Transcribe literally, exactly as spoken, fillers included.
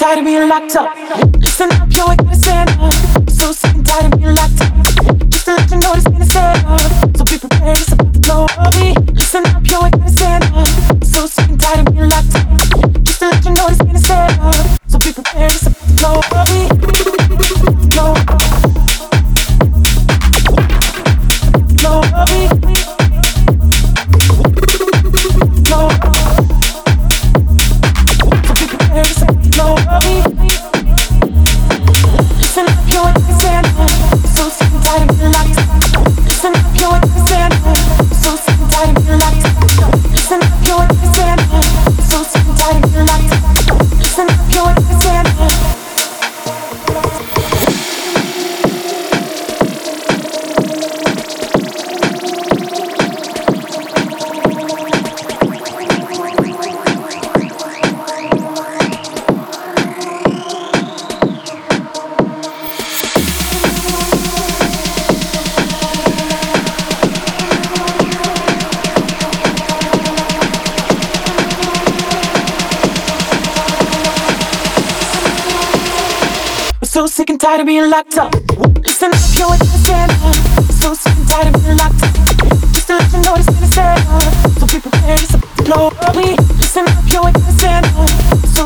tired of being locked up. Listen up, yo, I gotta stand up. So sick and tired of being locked up. Just to let you know this ain't a setup. So be prepared, it's about to blow up. Listen up, yo, I gotta stand up. So sick and tired of being locked up. Just to let you know this ain't a setup. So be prepared, it's about to blow up. Blow up. Blow up. Blow up. So be prepared, it's about to blow up. Listen up, yo, I gotta stand up. So sick and tired of being locked up. Listen up, yo, I gotta stand up. So sick and tired of being locked up. Listen up, yo, I gotta stand up. So sick and tired of being locked up. Listen up, yo, I gotta stand up. So sick and tired of being locked up. Listen up, yo, I gotta stand up. So sick and tired of being locked up. Just to let you know this ain't a setup. So be prepared, it's about to blow up. Listen up, yo, I gotta stand up. So